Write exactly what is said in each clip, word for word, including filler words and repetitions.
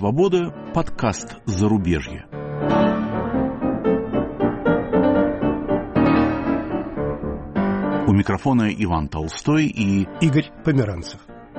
свобода» подкаст «Зарубежье». У микрофона Иван Толстой и Игорь Померанцев.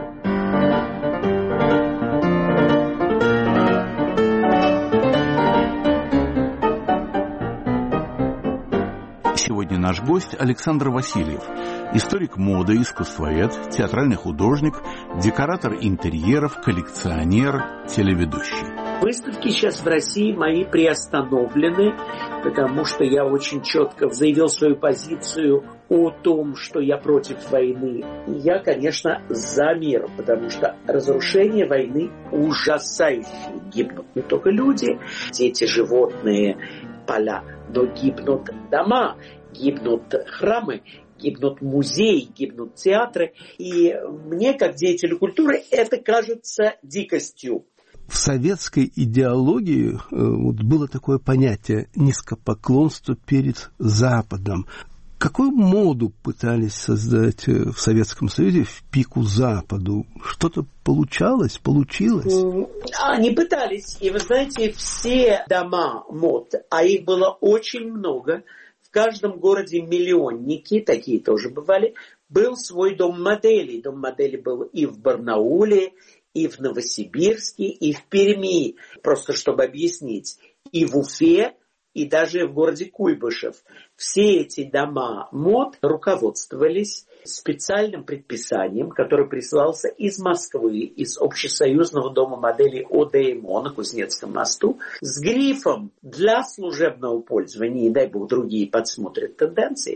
Сегодня наш гость Александр Васильев, историк моды, искусствовед, театральный художник, декоратор интерьеров, коллекционер, телеведущий. Выставки сейчас в России мои приостановлены, потому что я очень четко заявил свою позицию о том, что я против войны. И я, конечно, за мир, потому что разрушение войны ужасающее. Гибнут не только люди, дети, животные, поля, но гибнут дома, гибнут храмы, гибнут музеи, гибнут театры. И мне, как деятелю культуры, это кажется дикостью. В советской идеологии вот, было такое понятие низкопоклонство перед Западом. Какую моду пытались создать в Советском Союзе в пику Западу? Что-то получалось? Получилось? Они пытались. И вы знаете, все дома мод, а их было очень много, в каждом городе миллионники, такие тоже бывали, был свой дом моделей. Дом моделей был и в Барнауле, и в Новосибирске, и в Перми, просто чтобы объяснить, и в Уфе, и даже в городе Куйбышев. Все эти дома мод руководствовались специальным предписанием, которое присылался из Москвы, из Общесоюзного дома моделей ОДМО на Кузнецком мосту, с грифом «для служебного пользования», и дай бог другие подсмотрят тенденции,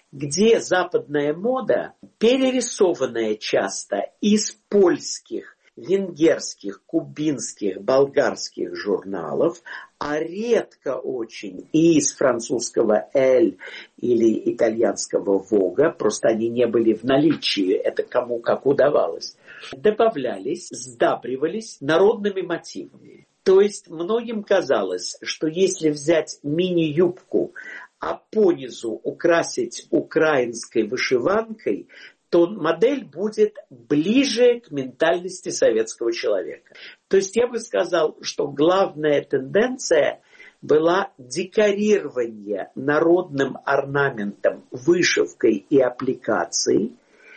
где западная мода, перерисованная часто из польских, венгерских, кубинских, болгарских журналов, а редко очень и из французского «Эль» или итальянского «Вога», просто они не были в наличии, это кому как удавалось, добавлялись, сдабривались народными мотивами. То есть многим казалось, что если взять мини-юбку, а понизу украсить украинской вышиванкой, то модель будет ближе к ментальности советского человека. То есть я бы сказал, что главная тенденция была декорирование народным орнаментом, вышивкой и аппликацией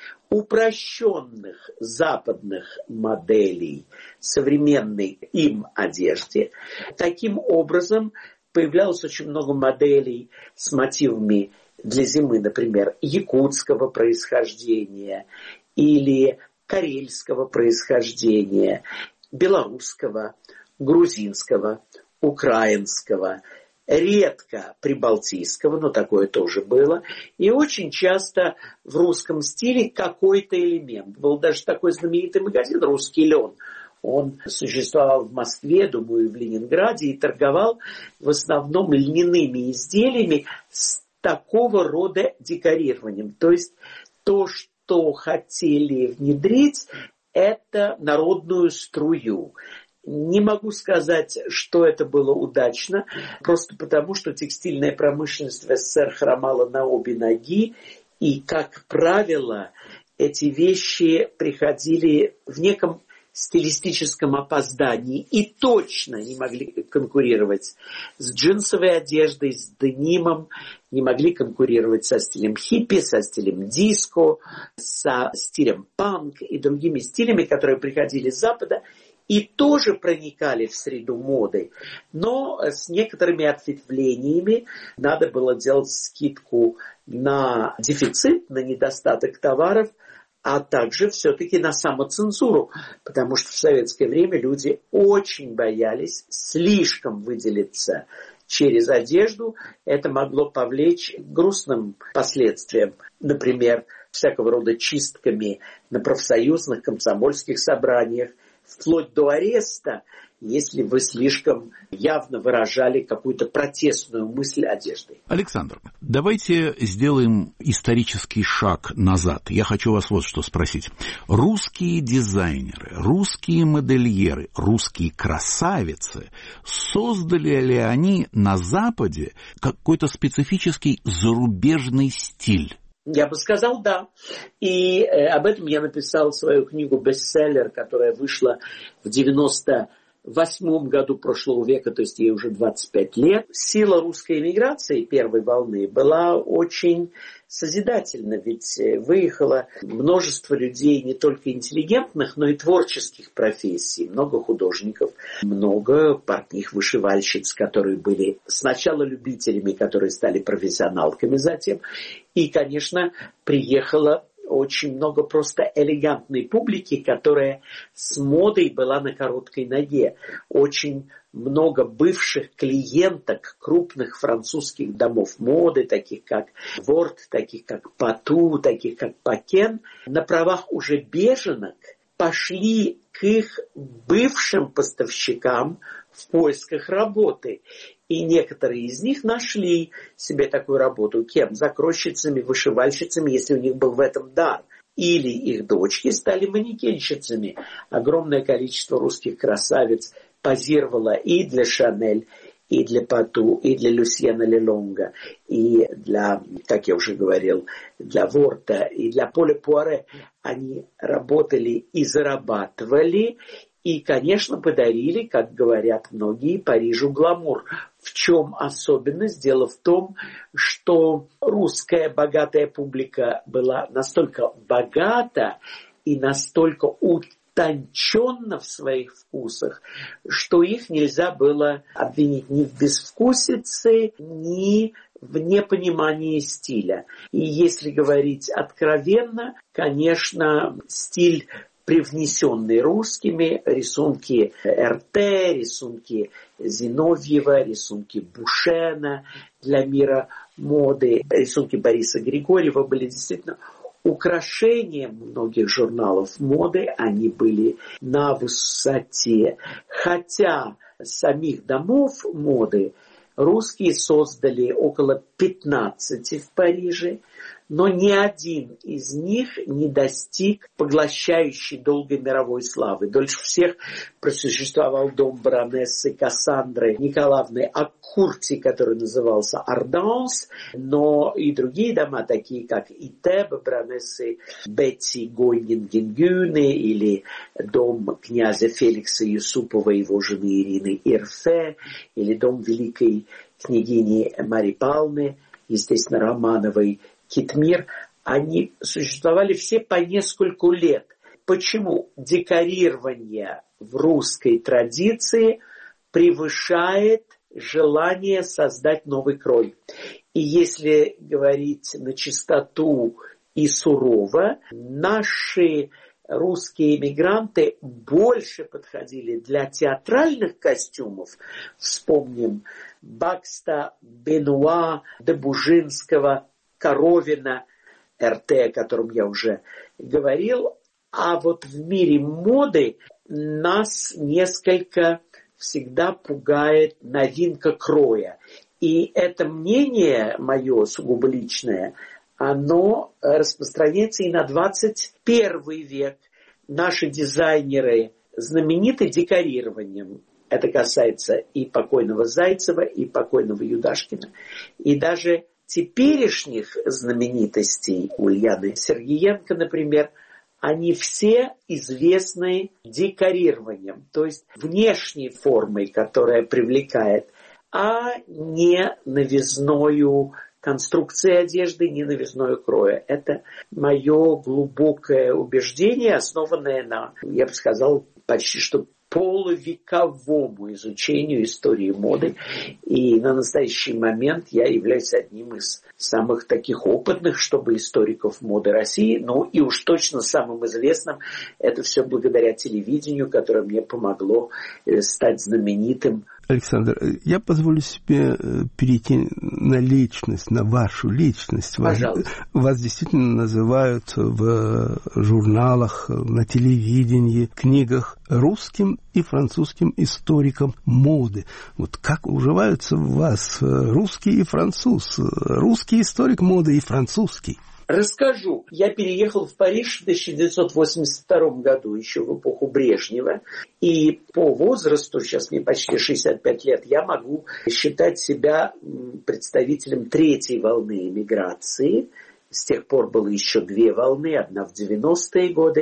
упрощенных западных моделей современной им одежде. Таким образом появлялось очень много моделей с мотивами для зимы, например, якутского происхождения или карельского происхождения, белорусского, грузинского, украинского, редко прибалтийского, но такое тоже было, и очень часто в русском стиле какой-то элемент. Был даже такой знаменитый магазин «Русский лен». Он существовал в Москве, думаю, и в Ленинграде, и торговал в основном льняными изделиями с такого рода декорированием. То есть то, что хотели внедрить, это народную струю. Не могу сказать, что это было удачно, просто потому, что текстильная промышленность в СССР хромала на обе ноги, и, как правило, эти вещи приходили в неком стилистическом опоздании и точно не могли конкурировать с джинсовой одеждой, с денимом, не могли конкурировать со стилем хиппи, со стилем диско, со стилем панк и другими стилями, которые приходили с Запада и тоже проникали в среду моды, но с некоторыми ответвлениями. Надо было делать скидку на дефицит, на недостаток товаров, а также все-таки на самоцензуру, потому что в советское время люди очень боялись слишком выделиться через одежду. Это могло повлечь к грустным последствиям, например, всякого рода чистками на профсоюзных комсомольских собраниях, вплоть до ареста, если вы слишком явно выражали какую-то протестную мысль одеждой. Александр, давайте сделаем исторический шаг назад. Я хочу вас вот что спросить. Русские дизайнеры, русские модельеры, русские красавицы, создали ли они на Западе какой-то специфический зарубежный стиль? Я бы сказал, да. И э, об этом я написал свою книгу «Бестселлер», которая вышла в девяносто восьмом году прошлого века, то есть ей уже двадцать пять лет, сила русской эмиграции первой волны была очень созидательна, ведь выехало множество людей не только интеллигентных, но и творческих профессий, много художников, много портних-вышивальщиц, которые были сначала любителями, которые стали профессионалками затем, и, конечно, приехало очень много просто элегантной публики, которая с модой была на короткой ноге. Очень много бывших клиенток крупных французских домов моды, таких как Ворт, таких как Пату, таких как Пакен, на правах уже беженок пошли к их бывшим поставщикам в поисках работы. И некоторые из них нашли себе такую работу. Кем? Закройщицами, вышивальщицами, если у них был в этом дар. Или их дочки стали манекенщицами. Огромное количество русских красавиц позировало и для Шанель, и для Пату, и для Люсьена Лелонга, и для, как я уже говорил, для Ворта, и для Поля Пуаре. Они работали и зарабатывали, и, конечно, подарили, как говорят многие, Парижу гламур. В чем особенность? Дело в том, что русская богатая публика была настолько богата и настолько утонченна в своих вкусах, что их нельзя было обвинить ни в безвкусице, ни в непонимании стиля. И если говорить откровенно, конечно, стиль, привнесенные русскими, рисунки эр тэ, рисунки Зиновьева, рисунки Бушена для мира моды, рисунки Бориса Григорьева были действительно украшением многих журналов моды, они были на высоте. Хотя самих домов моды русские создали около пятнадцати в Париже, но ни один из них не достиг поглощающей долгой мировой славы. Дольше всех просуществовал дом баронессы Кассандры Николаевны Аккурти, который назывался Арданс, но и другие дома, такие как Итеб, баронессы Бетти Гойнин-Генгюне, или дом князя Феликса Юсупова и его жены Ирины Ирфе, или дом великой княгини Марии Павловны, естественно, Романовой Китмир, они существовали все по нескольку лет. Почему? Декорирование в русской традиции превышает желание создать новый крой. И если говорить на чистоту и сурово, наши русские эмигранты больше подходили для театральных костюмов. Вспомним Бакста, Бенуа, Добужинского, Коровина, эр тэ, о котором я уже говорил. А вот в мире моды нас несколько всегда пугает новинка кроя. И это мнение мое, сугубо личное, оно распространяется и на двадцать первый век. Наши дизайнеры знамениты декорированием. Это касается и покойного Зайцева, и покойного Юдашкина, и даже теперешних знаменитостей, Ульяны Сергеенко, например, они все известны декорированием, то есть внешней формой, которая привлекает, а не новизною конструкцией одежды, не новизною кроя. Это мое глубокое убеждение, основанное на, я бы сказал, почти что полувековому изучению истории моды. И на настоящий момент я являюсь одним из самых таких опытных, чтобы историков моды России. Ну и уж точно самым известным. Это все благодаря телевидению, которое мне помогло стать знаменитым. Александр, я позволю себе перейти на личность, на вашу личность. Вас, вас действительно называют в журналах, на телевидении, книгах русским и французским историком моды. Вот как уживаются в вас русский и француз, русский историк моды и французский? Расскажу. Я переехал в Париж в тысяча девятьсот восемьдесят втором году, еще в эпоху Брежнева. И по возрасту, сейчас мне почти шестьдесят пять лет, я могу считать себя представителем третьей волны эмиграции. С тех пор было еще две волны. Одна в девяностые годы,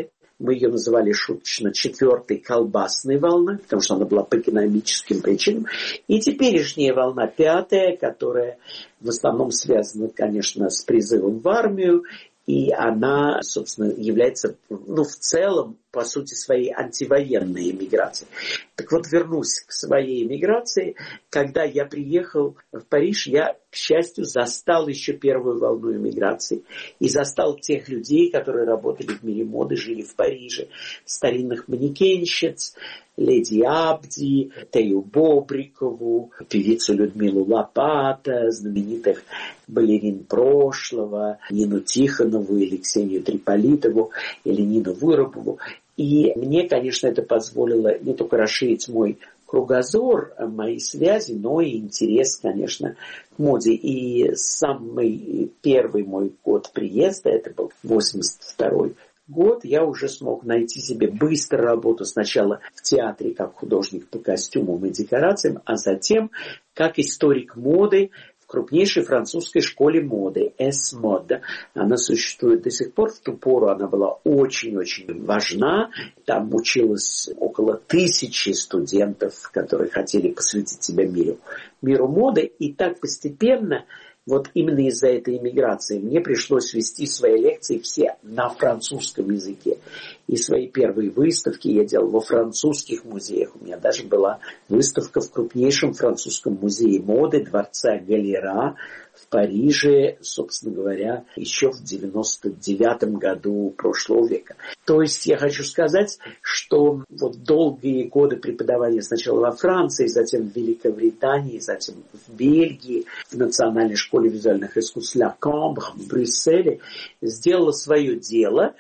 Мы ее называли шуточно четвертой колбасной волной, потому что она была по экономическим причинам. И теперешняя волна, пятая, которая в основном связана, конечно, с призывом в армию. И она, собственно, является, ну, в целом, по сути своей, антивоенной эмиграцией. Так вот, вернусь к своей эмиграции. Когда я приехал в Париж, я, к счастью, застал еще первую волну эмиграции. И застал тех людей, которые работали в мире моды, жили в Париже. Старинных манекенщиц, леди Абди, Тею Бобрикову, певицу Людмилу Лопата, знаменитых балерин прошлого, Нину Тихонову или Ксению Триполитову, или Нину Выробову. И мне, конечно, это позволило не только расширить мой кругозор, мои связи, но и интерес, конечно, к моде. И самый первый мой год приезда, это был восемьдесят второй год, я уже смог найти себе быстро работу сначала в театре как художник по костюмам и декорациям, а затем как историк моды в крупнейшей французской школе моды Эс-Мод. Она существует до сих пор. В ту пору она была очень-очень важна. Там училось около тысячи студентов, которые хотели посвятить себя миру, миру моды. И так постепенно, вот именно из-за этой иммиграции, мне пришлось вести свои лекции все на французском языке. И свои первые выставки я делал во французских музеях. У меня даже была выставка в крупнейшем французском музее моды дворца Галера в Париже, собственно говоря, еще в девяносто девятом году прошлого века. То есть я хочу сказать, что вот долгие годы преподавания сначала во Франции, затем в Великобритании, затем в Бельгии, в Национальной школе визуальных искусств Ля Камбр в Брюсселе сделала свое дело.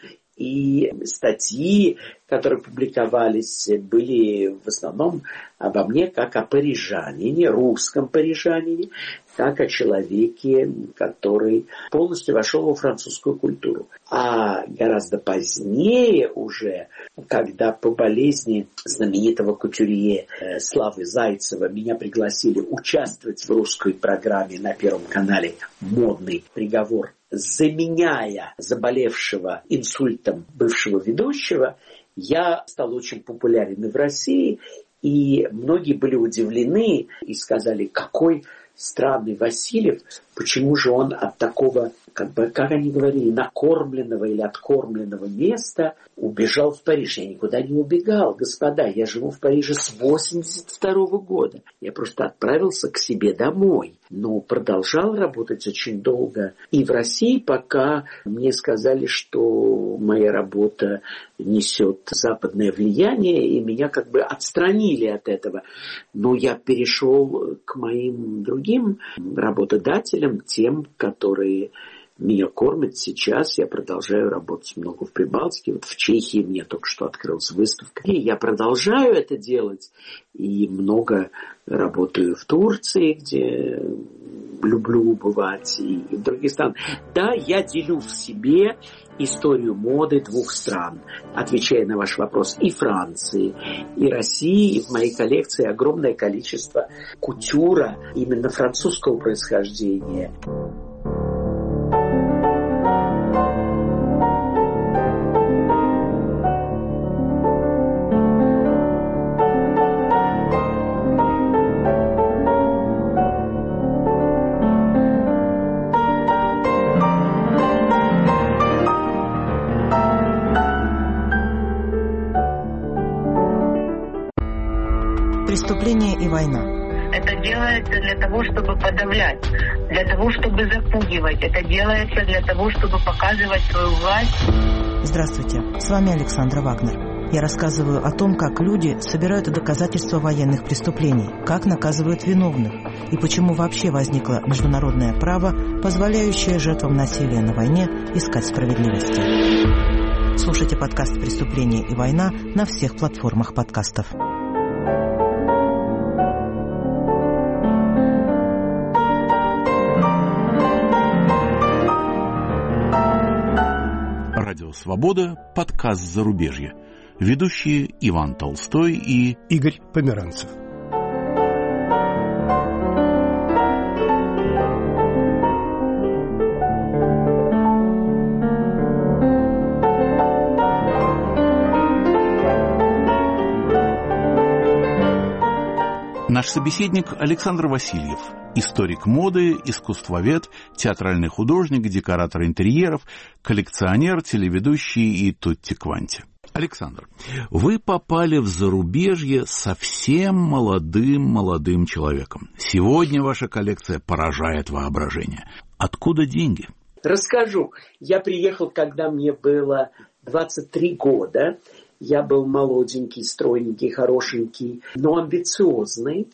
И статьи, которые публиковались, были в основном обо мне как о парижанине, русском парижанине, как о человеке, который полностью вошел во французскую культуру. А гораздо позднее уже, когда по болезни знаменитого кутюрье Славы Зайцева меня пригласили участвовать в русской программе на Первом канале «Модный приговор», заменяя заболевшего инсультом бывшего ведущего, я стал очень популярен и в России, и многие были удивлены и сказали, какой странный Васильев, почему же он от такого, как бы, как они говорили, накормленного или откормленного места убежал в Париж. Я никуда не убегал, господа, я живу в Париже с восемьдесят второго года. Я просто отправился к себе домой, но продолжал работать очень долго и в России, пока мне сказали, что моя работа несет западное влияние, и меня как бы отстранили от этого. Но я перешел к моим другим работодателям, тем, которые меня кормят сейчас. Я продолжаю работать много в Прибалтике. Вот в Чехии мне только что открылась выставка. И я продолжаю это делать. И много работаю в Турции, где люблю бывать, и в других странах. Да, я делю в себе историю моды двух стран, отвечая на ваш вопрос, и Франции, и России. И в моей коллекции огромное количество кутюра именно французского происхождения. Преступление и война. Это делается для того, чтобы подавлять, для того, чтобы запугивать. Это делается для того, чтобы показывать свою власть. Здравствуйте, с вами Александра Вагнер. Я рассказываю о том, как люди собирают доказательства военных преступлений, как наказывают виновных и почему вообще возникло международное право, позволяющее жертвам насилия на войне искать справедливости. Слушайте подкаст «Преступление и война» на всех платформах подкастов. Радио «Свобода», подкаст «Зарубежье». Ведущие Иван Толстой и Игорь Померанцев. Наш собеседник Александр Васильев, историк моды, искусствовед, театральный художник, декоратор интерьеров, коллекционер, телеведущий и тутти-кванти. Александр, вы попали в зарубежье совсем молодым-молодым человеком. Сегодня ваша коллекция поражает воображение. Откуда деньги? Расскажу. Я приехал, когда мне было двадцать три года. Я был молоденький, стройненький, хорошенький, но амбициозный.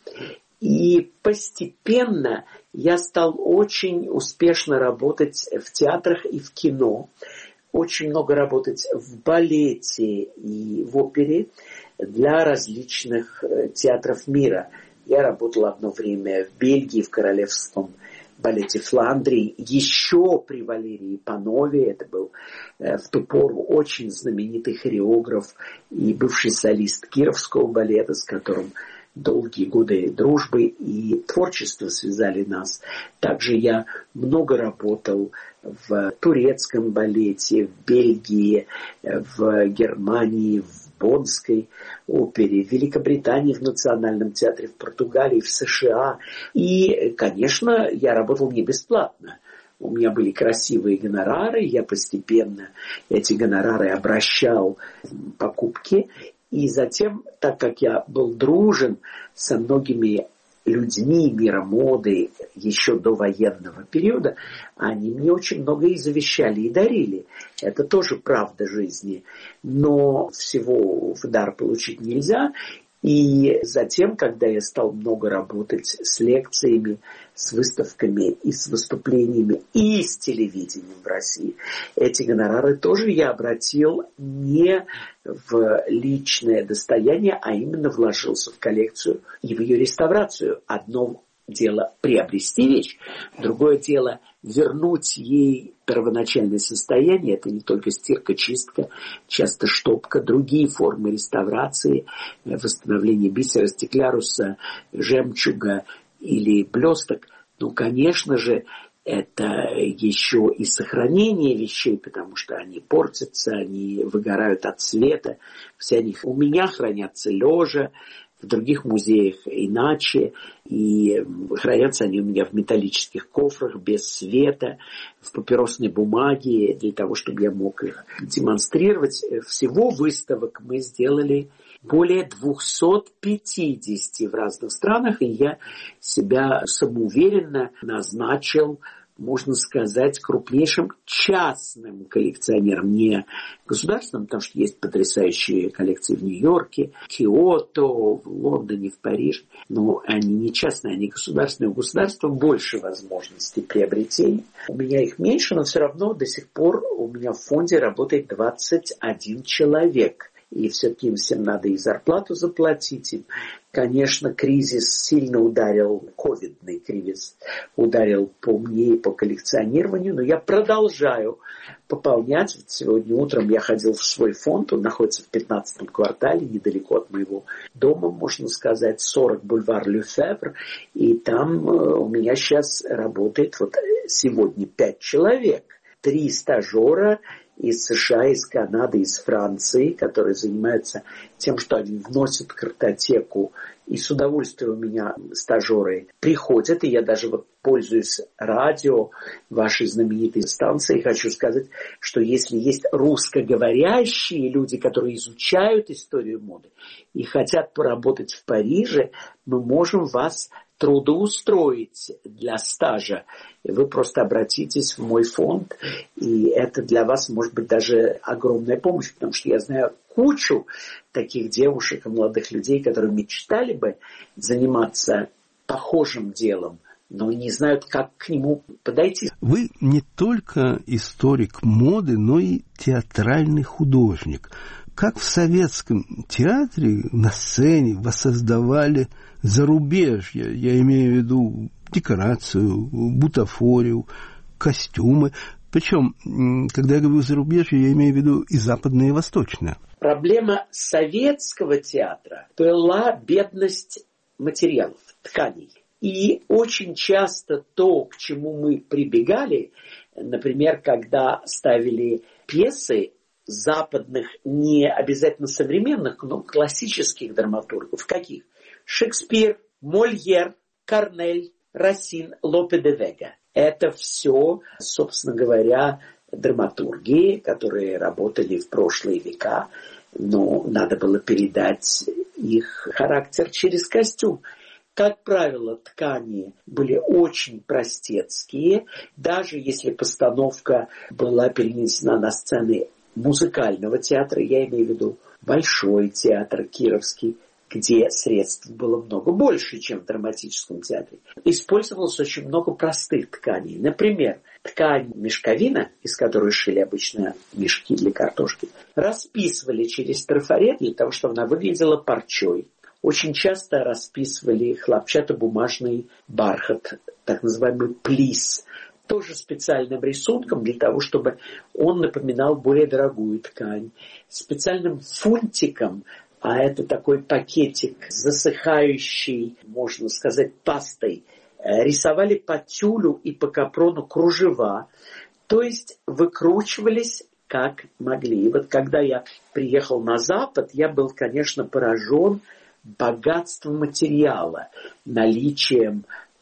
И постепенно я стал очень успешно работать в театрах и в кино. Очень много работать в балете и в опере для различных театров мира. Я работал одно время в Бельгии, в Королевском балете Фландрии, еще при Валерии Панове. Это был в ту пору очень знаменитый хореограф и бывший солист Кировского балета, с которым долгие годы дружбы и творчества связали нас. Также я много работал в турецком балете, в Бельгии, в Германии, в Боннской опере, в Великобритании, в Национальном театре, в Португалии, в США. И, конечно, я работал не бесплатно. У меня были красивые гонорары, я постепенно эти гонорары обращал в покупки. И затем, так как я был дружен со многими людьми мира моды еще до военного периода, они мне очень многое и завещали, и дарили. Это тоже правда жизни. Но всего в дар получить нельзя. И затем, когда я стал много работать с лекциями, с выставками и с выступлениями, и с телевидением в России, эти гонорары тоже я обратил не в личное достояние, а именно вложился в коллекцию и в ее реставрацию. Одно дело приобрести вещь, другое дело вернуть ей первоначальное состояние. Это не только стирка, чистка, часто штопка, другие формы реставрации, восстановление бисера, стекляруса, жемчуга или блесток. Ну, конечно же, это еще и сохранение вещей, потому что они портятся, они выгорают от цвета. Все они у меня хранятся лежа, в других музеях иначе, и хранятся они у меня в металлических кофрах, без света, в папиросной бумаге, для того, чтобы я мог их демонстрировать. Всего выставок мы сделали более двести пятьдесят в разных странах, и я себя самоуверенно назначил, можно сказать, крупнейшим частным коллекционером, не государственным, потому что есть потрясающие коллекции в Нью-Йорке, Киото, в Лондоне, в Париже. Но они не частные, они государственные. У государства больше возможностей приобретения. У меня их меньше, но все равно до сих пор у меня в фонде работает двадцать один человек. И все-таки им всем надо и зарплату заплатить. И, конечно, кризис сильно ударил, ковидный кризис ударил по мне и по коллекционированию, но я продолжаю пополнять. Вот сегодня утром я ходил в свой фонд, он находится в пятнадцатом квартале, недалеко от моего дома, можно сказать, сорок бульвар Лефевр, и там у меня сейчас работает вот сегодня пять человек, три стажера из США, из Канады, из Франции, которые занимаются тем, что они вносят в картотеку. И с удовольствием у меня стажеры приходят, и я даже вот пользуюсь радио, вашей знаменитой станцией, хочу сказать, что если есть русскоговорящие люди, которые изучают историю моды и хотят поработать в Париже, мы можем вас трудоустроить для стажа. И вы просто обратитесь в мой фонд, и это для вас может быть даже огромная помощь, потому что я знаю кучу таких девушек и молодых людей, которые мечтали бы заниматься похожим делом, но не знают, как к нему подойти. Вы не только историк моды, но и театральный художник. Как в советском театре на сцене воссоздавали зарубежье, я имею в виду декорацию, бутафорию, костюмы. Причем, когда я говорю зарубежье, я имею в виду и западное, и восточное. Проблема советского театра была бедность материалов, тканей. И очень часто то, к чему мы прибегали, например, когда ставили пьесы западных, не обязательно современных, но классических драматургов. Каких? Шекспир, Мольер, Корнель, Расин, Лопе де Вега. Это все, собственно говоря, драматургии, которые работали в прошлые века, но надо было передать их характер через костюм. Как правило, ткани были очень простецкие, даже если постановка была перенесена на сцены музыкального театра, я имею в виду Большой театр Кировский, где средств было много больше, чем в драматическом театре. Использовалось очень много простых тканей. Например, ткань мешковина, из которой шили обычно мешки для картошки, расписывали через трафарет для того, чтобы она выглядела парчой. Очень часто расписывали хлопчатобумажный бархат, так называемый плис, тоже специальным рисунком для того, чтобы он напоминал более дорогую ткань. Специальным фунтиком, а это такой пакетик, засыхающий, можно сказать, пастой, рисовали по тюлю и по капрону кружева, то есть выкручивались как могли. И вот когда я приехал на Запад, я был, конечно, поражен богатством материала, наличием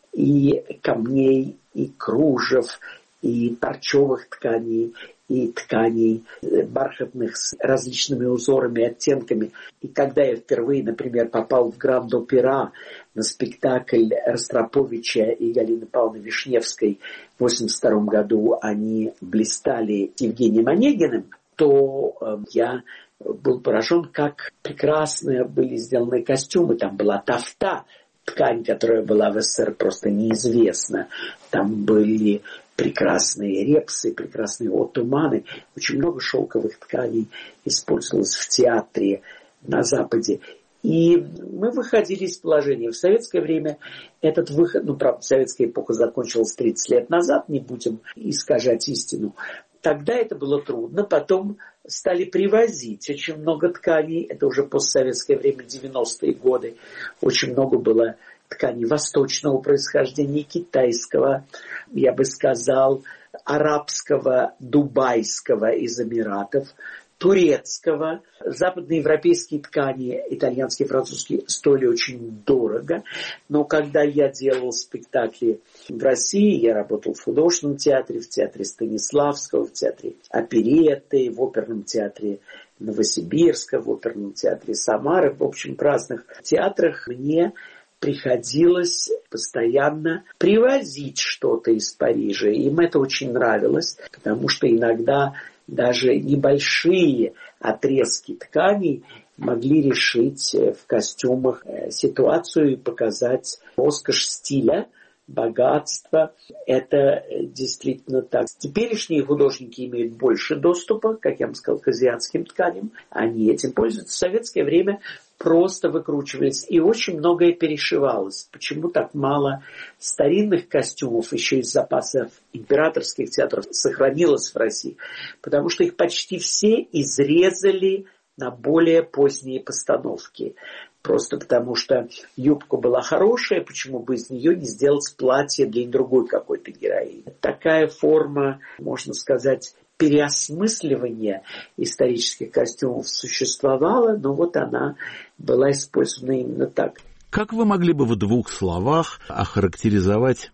и камней, и кружев, и парчевых тканей, и тканей бархатных с различными узорами и оттенками. И когда я впервые, например, попал в Гранд-Опера на спектакль Ростроповича и Галины Павловны Вишневской в восемьдесят втором году, они блистали Евгением Онегиным, то э, я был поражен, как прекрасно были сделаны костюмы. Там была тафта, ткань, которая была в СССР просто неизвестна. Там были прекрасные репсы, прекрасные оттуманы. Очень много шелковых тканей использовалось в театре на Западе. И мы выходили из положения. В советское время этот выход, ну, правда, советская эпоха закончилась тридцать лет назад, не будем искажать истину. Тогда это было трудно, потом стали привозить очень много тканей, это уже постсоветское время, девяностые годы, очень много было тканей восточного происхождения, китайского, я бы сказал, арабского, дубайского из Эмиратов, турецкого. Западноевропейские ткани, итальянские, французские, стоили очень дорого. Но когда я делал спектакли в России, я работал в художественном театре, в театре Станиславского, в театре оперетты, в оперном театре Новосибирска, в оперном театре Самары, в общем, в разных театрах мне приходилось постоянно привозить что-то из Парижа. Им это очень нравилось, потому что иногда даже небольшие отрезки тканей могли решить в костюмах ситуацию и показать роскошь стиля, богатство. Это действительно так. Теперешние художники имеют больше доступа, как я вам сказал, к азиатским тканям. Они этим пользуются. В советское время просто выкручивались. И очень многое перешивалось. Почему так мало старинных костюмов еще из запасов императорских театров сохранилось в России? Потому что их почти все изрезали на более поздние постановки. Просто потому что юбка была хорошая, почему бы из нее не сделать платье для другой какой-то героини. Такая форма, можно сказать, переосмысливания исторических костюмов существовала, но вот она была использована именно так. Как вы могли бы в двух словах охарактеризовать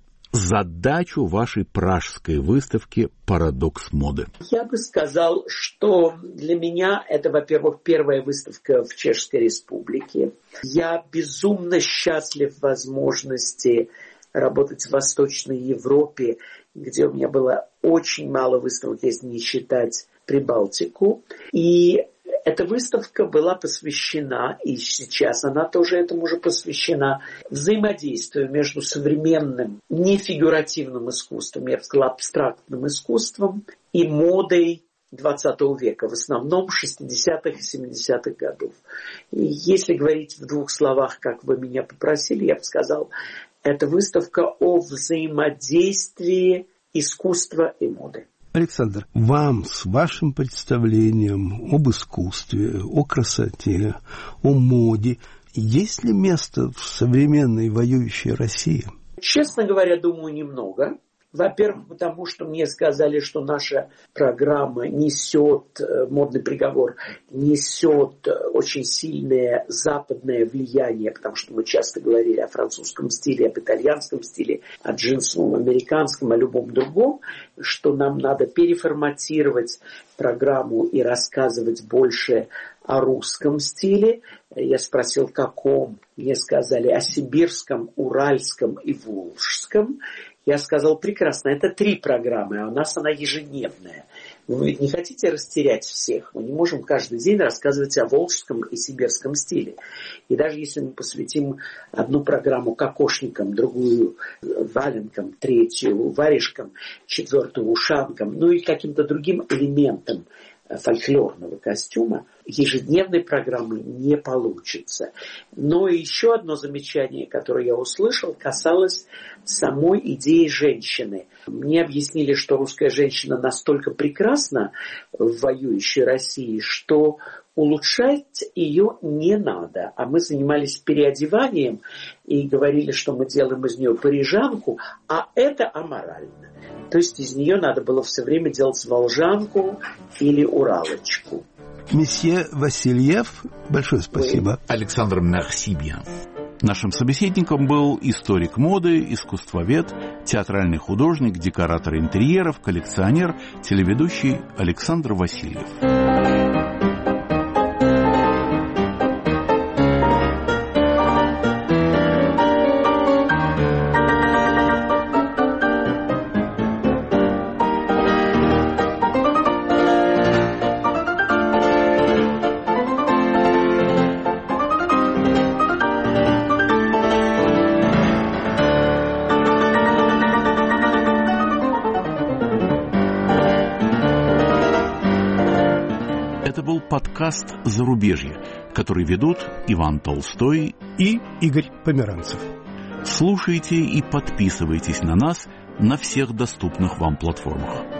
задачу вашей пражской выставки «Парадокс моды»? Я бы сказал, что для меня это, во-первых, первая выставка в Чешской Республике. Я безумно счастлив в возможности работать в Восточной Европе, где у меня было очень мало выставок, если не считать Прибалтику. И эта выставка была посвящена, и сейчас она тоже этому же посвящена, взаимодействию между современным нефигуративным искусством, я бы сказала, абстрактным искусством и модой двадцатого века, в основном шестидесятых и семидесятых годов. И если говорить в двух словах, как вы меня попросили, я бы сказал, это выставка о взаимодействии искусства и моды. Александр, вам с вашим представлением об искусстве, о красоте, о моде, есть ли место в современной воюющей России? Честно говоря, думаю, немного. Во-первых, потому что мне сказали, что наша программа несет, модный приговор, несет очень сильное западное влияние, потому что мы часто говорили о французском стиле, об итальянском стиле, о джинсовом, американском, о любом другом, что нам надо переформатировать программу и рассказывать больше о русском стиле. Я спросил, каком. Мне сказали о сибирском, уральском и волжском. Я сказал, прекрасно, это три программы, а у нас она ежедневная. Вы ведь не хотите растерять всех? Мы не можем каждый день рассказывать о волжском и сибирском стиле. И даже если мы посвятим одну программу кокошникам, другую валенкам, третью варежкам, четвертую ушанкам, ну и каким-то другим элементам фольклорного костюма, ежедневной программы не получится. Но еще одно замечание, которое я услышал, касалось самой идеи женщины. Мне объяснили, что русская женщина настолько прекрасна в воюющей России, что улучшать ее не надо. А мы занимались переодеванием и говорили, что мы делаем из нее парижанку, а это аморально. То есть из нее надо было все время делать волжанку или уралочку. Месье Васильев, большое спасибо. Александр, merci bien. Нашим собеседником был историк моды, искусствовед, театральный художник, декоратор интерьеров, коллекционер, телеведущий Александр Васильев. Подкаст «Зарубежье», который ведут Иван Толстой и Игорь Померанцев. Слушайте и подписывайтесь на нас на всех доступных вам платформах.